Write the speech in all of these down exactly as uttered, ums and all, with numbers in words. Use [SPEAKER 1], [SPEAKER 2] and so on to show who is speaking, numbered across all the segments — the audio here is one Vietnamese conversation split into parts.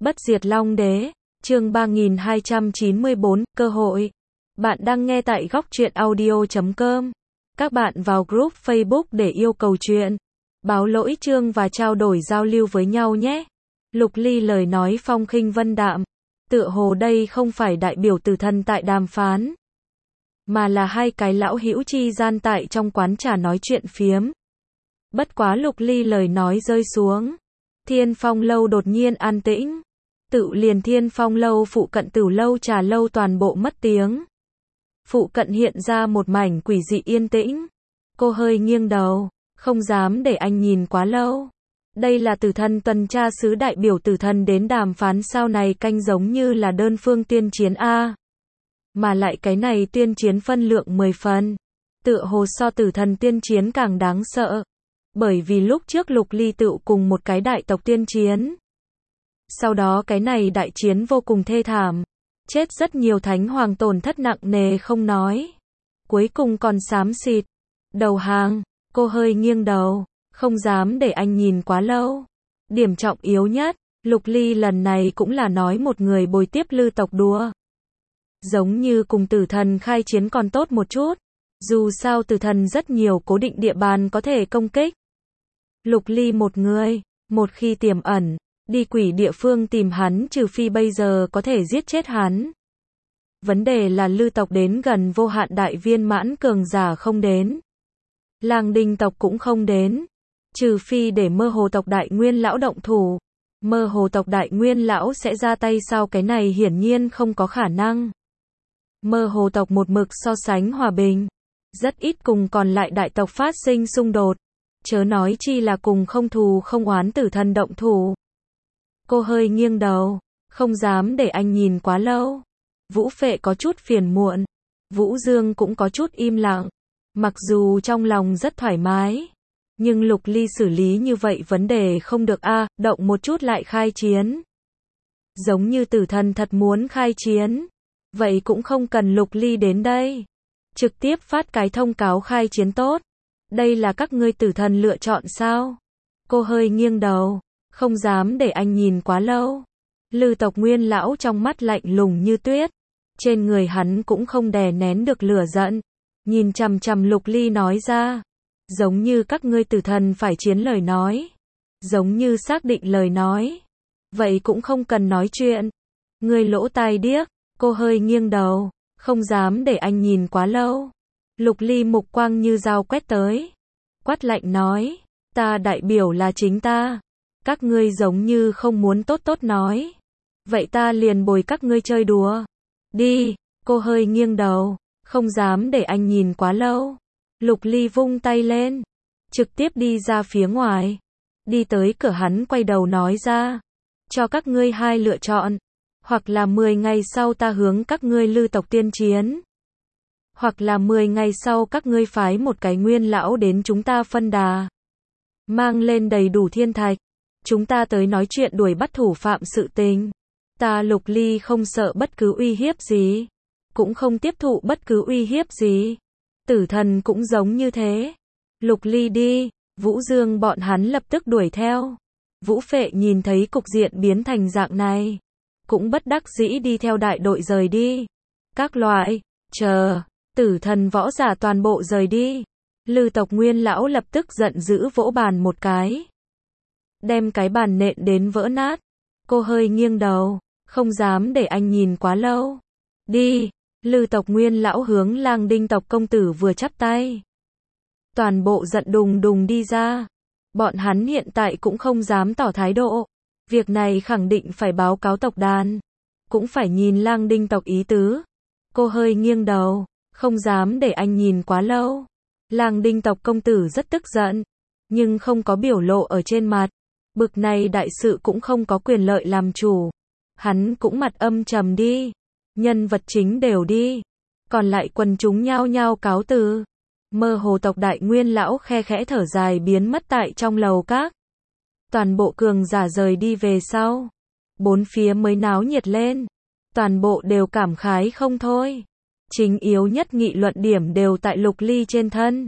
[SPEAKER 1] Bất diệt Long Đế, chương ba nghìn hai trăm chín mươi bốn, cơ hội. Bạn đang nghe tại góc truyện audio chấm com. Các bạn vào group Facebook để yêu cầu chuyện, báo lỗi chương và trao đổi giao lưu với nhau nhé. Lục Ly lời nói phong khinh vân đạm, tựa hồ đây không phải đại biểu tử thần tại đàm phán, mà là hai cái lão hữu chi gian tại trong quán trà nói chuyện phiếm. Bất quá Lục Ly lời nói rơi xuống, Thiên Phong lâu đột nhiên an tĩnh. Tự liền Thiên Phong lâu phụ cận Tử lâu Trà lâu toàn bộ mất tiếng. Phụ cận hiện ra một mảnh quỷ dị yên tĩnh. Cô hơi nghiêng đầu, không dám để anh nhìn quá lâu. Đây là tử thần tuần tra sứ đại biểu tử thần đến đàm phán sao này canh giống như là đơn phương tuyên chiến a. Mà lại cái này tuyên chiến phân lượng mười phần. Tựa hồ so tử thần tuyên chiến càng đáng sợ. Bởi vì lúc trước Lục Ly tự cùng một cái đại tộc tuyên chiến. Sau đó cái này đại chiến vô cùng thê thảm. Chết rất nhiều thánh hoàng tổn thất nặng nề không nói. Cuối cùng còn xám xịt. Đầu hàng, cô hơi nghiêng đầu, không dám để anh nhìn quá lâu. Điểm trọng yếu nhất, Lục Ly lần này cũng là nói một người bồi tiếp Lư tộc đùa. Giống như cùng tử thần khai chiến còn tốt một chút. Dù sao tử thần rất nhiều cố định địa bàn có thể công kích. Lục Ly một người, một khi tiềm ẩn, đi quỷ địa phương tìm hắn trừ phi bây giờ có thể giết chết hắn. Vấn đề là Lư tộc đến gần vô hạn đại viên mãn cường giả không đến. Lang Đinh tộc cũng không đến. Trừ phi để mơ hồ tộc đại nguyên lão động thủ. Mơ hồ tộc đại nguyên lão sẽ ra tay sao cái này hiển nhiên không có khả năng. Mơ hồ tộc một mực so sánh hòa bình. Rất ít cùng còn lại đại tộc phát sinh xung đột. Chớ nói chi là cùng không thù không oán tử thần động thủ. Cô hơi nghiêng đầu, không dám để anh nhìn quá lâu. Vũ Phệ có chút phiền muộn. Vũ Dương cũng có chút im lặng. Mặc dù trong lòng rất thoải mái. Nhưng Lục Ly xử lý như vậy vấn đề không được a, động một chút lại khai chiến. Giống như tử thần thật muốn khai chiến. Vậy cũng không cần Lục Ly đến đây. Trực tiếp phát cái thông cáo khai chiến tốt. Đây là các ngươi tử thần lựa chọn sao? Cô hơi nghiêng đầu, không dám để anh nhìn quá lâu. Lư tộc nguyên lão trong mắt lạnh lùng như tuyết. Trên người hắn cũng không đè nén được lửa giận. Nhìn chằm chằm Lục Ly nói ra. Giống như các ngươi tử thần phải chiến lời nói. Giống như xác định lời nói. Vậy cũng không cần nói chuyện. Ngươi lỗ tai điếc, cô hơi nghiêng đầu, không dám để anh nhìn quá lâu. Lục Ly mục quang như dao quét tới. Quát lạnh nói, ta đại biểu là chính ta. Các ngươi giống như không muốn tốt tốt nói. Vậy ta liền bồi các ngươi chơi đùa. Đi, cô hơi nghiêng đầu, không dám để anh nhìn quá lâu. Lục Ly vung tay lên, trực tiếp đi ra phía ngoài. Đi tới cửa hắn quay đầu nói ra, cho các ngươi hai lựa chọn. Hoặc là mười ngày sau ta hướng các ngươi Lư tộc tiên chiến. Hoặc là mười ngày sau các ngươi phái một cái nguyên lão đến chúng ta phân đà. Mang lên đầy đủ thiên thạch. Chúng ta tới nói chuyện đuổi bắt thủ phạm sự tình. Ta Lục Ly không sợ bất cứ uy hiếp gì. Cũng không tiếp thụ bất cứ uy hiếp gì. Tử thần cũng giống như thế. Lục Ly đi, Vũ Dương bọn hắn lập tức đuổi theo. Vũ Phệ nhìn thấy cục diện biến thành dạng này. Cũng bất đắc dĩ đi theo đại đội rời đi. Các loại, chờ. Tử thần võ giả toàn bộ rời đi. Lư tộc nguyên lão lập tức giận dữ vỗ bàn một cái. Đem cái bàn nện đến vỡ nát. Cô hơi nghiêng đầu, không dám để anh nhìn quá lâu. Đi, Lư tộc nguyên lão hướng Lang Đinh tộc công tử vừa chắp tay. Toàn bộ giận đùng đùng đi ra. Bọn hắn hiện tại cũng không dám tỏ thái độ. Việc này khẳng định phải báo cáo tộc đàn. Cũng phải nhìn Lang Đinh tộc ý tứ. Cô hơi nghiêng đầu. Không dám để anh nhìn quá lâu. Lang Đinh tộc công tử rất tức giận. Nhưng không có biểu lộ ở trên mặt. Bực này đại sự cũng không có quyền lợi làm chủ. Hắn cũng mặt âm trầm đi. Nhân vật chính đều đi. Còn lại quần chúng nhao nhao cáo từ. Mơ hồ tộc đại nguyên lão khe khẽ thở dài biến mất tại trong lầu các. Toàn bộ cường giả rời đi về sau. Bốn phía mới náo nhiệt lên. Toàn bộ đều cảm khái không thôi. Chính yếu nhất nghị luận điểm đều tại Lục Ly trên thân.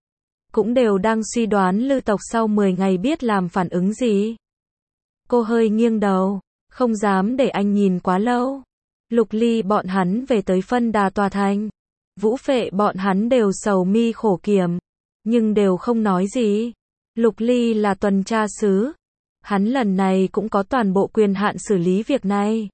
[SPEAKER 1] Cũng đều đang suy đoán Lư tộc sau mười ngày biết làm phản ứng gì. Cô hơi nghiêng đầu, không dám để anh nhìn quá lâu. Lục Ly bọn hắn về tới phân đà tòa thành. Vũ Phệ bọn hắn đều sầu mi khổ kiểm, nhưng đều không nói gì. Lục Ly là tuần tra sứ. Hắn lần này cũng có toàn bộ quyền hạn xử lý việc này.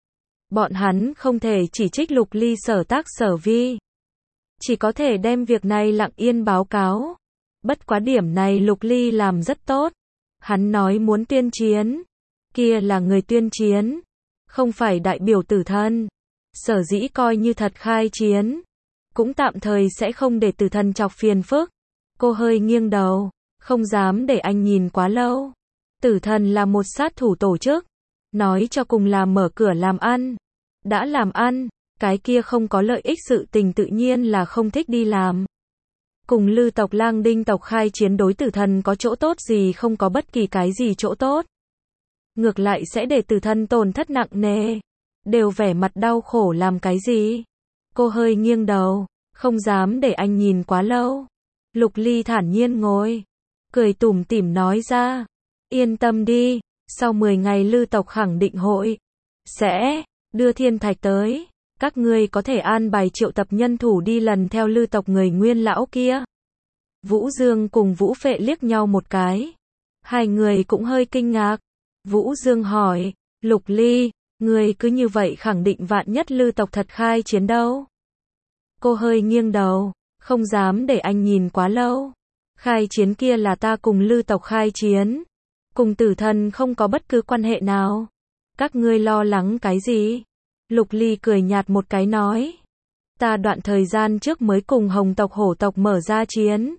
[SPEAKER 1] Bọn hắn không thể chỉ trích Lục Ly sở tác sở vi. Chỉ có thể đem việc này lặng yên báo cáo. Bất quá điểm này Lục Ly làm rất tốt. Hắn nói muốn tuyên chiến. Kia là người tuyên chiến. Không phải đại biểu tử thân. Sở dĩ coi như thật khai chiến. Cũng tạm thời sẽ không để tử thân chọc phiền phức. Cô hơi nghiêng đầu. Không dám để anh nhìn quá lâu. Tử thần là một sát thủ tổ chức. Nói cho cùng là mở cửa làm ăn. Đã làm ăn, cái kia không có lợi ích sự tình tự nhiên là không thích đi làm. Cùng Lư tộc Lang Đinh tộc khai chiến đối tử thần có chỗ tốt gì, không có bất kỳ cái gì chỗ tốt. Ngược lại sẽ để tử thần tổn thất nặng nề. Đều vẻ mặt đau khổ làm cái gì. Cô hơi nghiêng đầu, không dám để anh nhìn quá lâu. Lục Ly thản nhiên ngồi, cười tủm tỉm nói ra. Yên tâm đi, sau mười ngày Lư tộc khẳng định hội sẽ đưa thiên thạch tới. Các ngươi có thể an bài triệu tập nhân thủ đi lần theo Lư tộc người nguyên lão kia. Vũ Dương cùng Vũ Phệ liếc nhau một cái. Hai người cũng hơi kinh ngạc. Vũ Dương hỏi, Lục Ly, ngươi cứ như vậy khẳng định vạn nhất Lư tộc thật khai chiến đâu? Cô hơi nghiêng đầu, không dám để anh nhìn quá lâu. Khai chiến kia là ta cùng Lư tộc khai chiến. Cùng tử thần không có bất cứ quan hệ nào. Các ngươi lo lắng cái gì? Lục Ly cười nhạt một cái nói. Ta đoạn thời gian trước mới cùng Hồng tộc Hổ tộc mở ra chiến.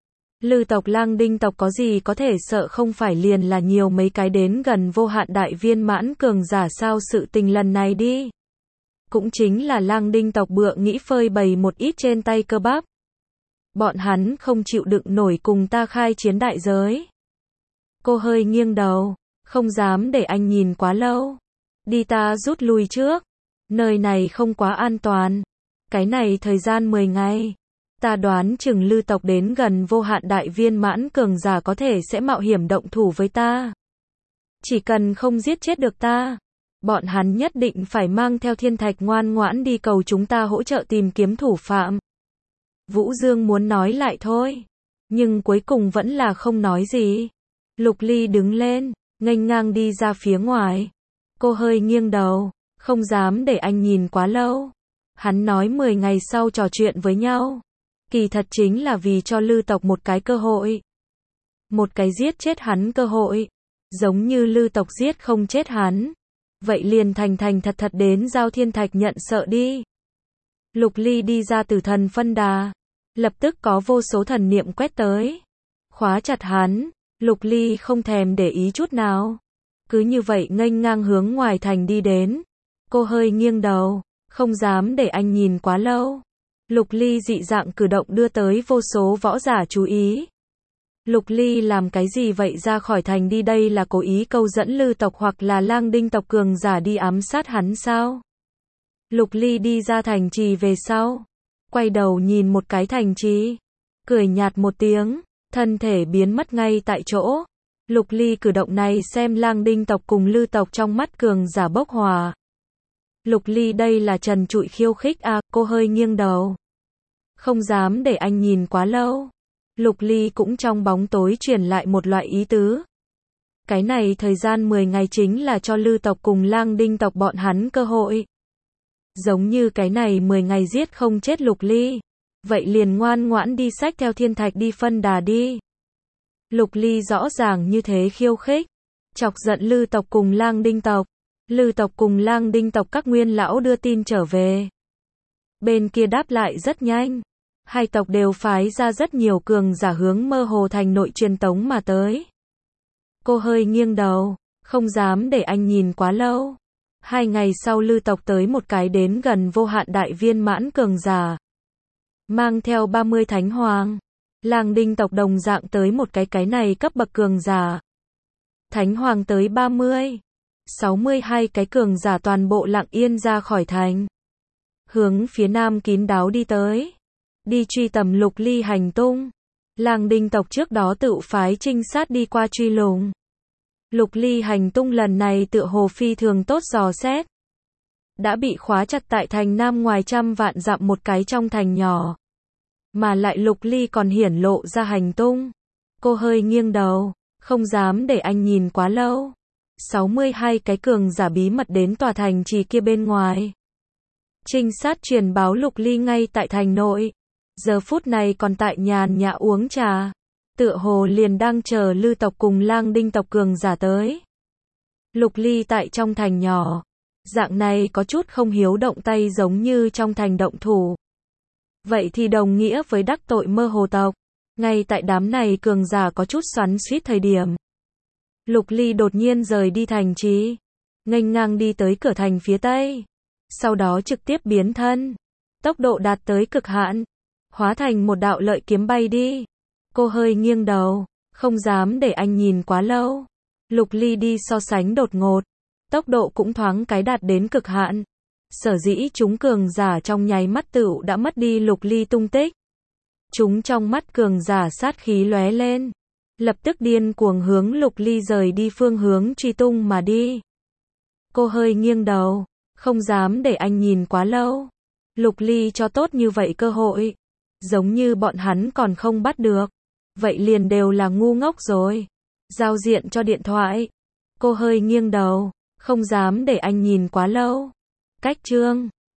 [SPEAKER 1] Lư tộc Lang Đinh tộc có gì có thể sợ, không phải liền là nhiều mấy cái đến gần vô hạn đại viên mãn cường giả sao? Sự tình lần này đi. Cũng chính là Lang Đinh tộc bựa nghĩ phơi bày một ít trên tay cơ bắp. Bọn hắn không chịu đựng nổi cùng ta khai chiến đại giới. Cô hơi nghiêng đầu, không dám để anh nhìn quá lâu. Đi, ta rút lui trước. Nơi này không quá an toàn. Cái này thời gian mười ngày. Ta đoán chừng Lư tộc đến gần vô hạn đại viên mãn cường giả có thể sẽ mạo hiểm động thủ với ta. Chỉ cần không giết chết được ta, bọn hắn nhất định phải mang theo thiên thạch ngoan ngoãn đi cầu chúng ta hỗ trợ tìm kiếm thủ phạm. Vũ Dương muốn nói lại thôi, nhưng cuối cùng vẫn là không nói gì. Lục Ly đứng lên, nghênh ngang đi ra phía ngoài. Cô hơi nghiêng đầu, không dám để anh nhìn quá lâu. Hắn nói mười ngày sau trò chuyện với nhau. Kỳ thật chính là vì cho Lư tộc một cái cơ hội. Một cái giết chết hắn cơ hội. Giống như Lư tộc giết không chết hắn. Vậy liền thành thành thật thật đến giao thiên thạch nhận sợ đi. Lục Ly đi ra từ thần phân đà. Lập tức có vô số thần niệm quét tới. Khóa chặt hắn. Lục Ly không thèm để ý chút nào. Cứ như vậy nghênh ngang hướng ngoài thành đi đến. Cô hơi nghiêng đầu, không dám để anh nhìn quá lâu. Lục Ly dị dạng cử động đưa tới vô số võ giả chú ý. Lục Ly làm cái gì vậy, ra khỏi thành đi, đây là cố ý câu dẫn Lư tộc hoặc là Lang Đinh tộc cường giả đi ám sát hắn sao? Lục Ly đi ra thành trì về sau, quay đầu nhìn một cái thành trì, cười nhạt một tiếng, thân thể biến mất ngay tại chỗ. Lục Ly cử động này xem Lang Đinh tộc cùng Lư tộc trong mắt cường giả bốc hòa. Lục Ly đây là trần trụi khiêu khích à? Cô hơi nghiêng đầu, không dám để anh nhìn quá lâu. Lục Ly cũng trong bóng tối truyền lại một loại ý tứ. Cái này thời gian mười ngày chính là cho Lư tộc cùng Lang Đinh tộc bọn hắn cơ hội. Giống như cái này mười ngày giết không chết Lục Ly, vậy liền ngoan ngoãn đi xách theo thiên thạch đi phân đà đi. Lục Ly rõ ràng như thế khiêu khích, chọc giận Lư tộc cùng Lang Đinh tộc. Lư tộc cùng Lang Đinh tộc các nguyên lão đưa tin trở về. Bên kia đáp lại rất nhanh. Hai tộc đều phái ra rất nhiều cường giả hướng Mơ Hồ thành nội truyền tống mà tới. Cô hơi nghiêng đầu, không dám để anh nhìn quá lâu. Hai ngày sau Lư tộc tới một cái đến gần vô hạn đại viên mãn cường giả. Mang theo ba mươi thánh hoàng. Lang Đinh tộc đồng dạng tới một cái cái này cấp bậc cường giả. Thánh hoàng tới ba mươi. sáu mươi hai cái cường giả toàn bộ lặng yên ra khỏi thành. Hướng phía nam kín đáo đi tới. Đi truy tầm Lục Ly hành tung. Lang Đinh tộc trước đó tự phái trinh sát đi qua truy lùng. Lục Ly hành tung lần này tựa hồ phi thường tốt dò xét. Đã bị khóa chặt tại thành Nam ngoài trăm vạn dặm một cái trong thành nhỏ. Mà lại Lục Ly còn hiển lộ ra hành tung. Cô hơi nghiêng đầu, không dám để anh nhìn quá lâu. sáu mươi hai cái cường giả bí mật đến tòa thành trì kia bên ngoài. Trinh sát truyền báo Lục Ly ngay tại thành nội. Giờ phút này còn tại nhàn nhã uống trà. Tựa hồ liền đang chờ Lư tộc cùng Lang Đinh tộc cường giả tới. Lục Ly tại trong thành nhỏ. Dạng này có chút không hiếu động tay giống như trong thành động thủ. Vậy thì đồng nghĩa với đắc tội Mơ Hồ tộc. Ngay tại đám này cường giả có chút xoắn xuýt thời điểm. Lục Ly đột nhiên rời đi thành trì. Nghênh ngang đi tới cửa thành phía tây. Sau đó trực tiếp biến thân. Tốc độ đạt tới cực hạn. Hóa thành một đạo lợi kiếm bay đi. Cô hơi nghiêng đầu. Không dám để anh nhìn quá lâu. Lục Ly đi so sánh đột ngột. Tốc độ cũng thoáng cái đạt đến cực hạn. Sở dĩ chúng cường giả trong nháy mắt tựu đã mất đi Lục Ly tung tích. Chúng trong mắt cường giả sát khí lóe lên. Lập tức điên cuồng hướng Lục Ly rời đi phương hướng truy tung mà đi. Cô hơi nghiêng đầu. Không dám để anh nhìn quá lâu. Lục Ly cho tốt như vậy cơ hội. Giống như bọn hắn còn không bắt được. Vậy liền đều là ngu ngốc rồi. Giao diện cho điện thoại. Cô hơi nghiêng đầu. Không dám để anh nhìn quá lâu. Cách chương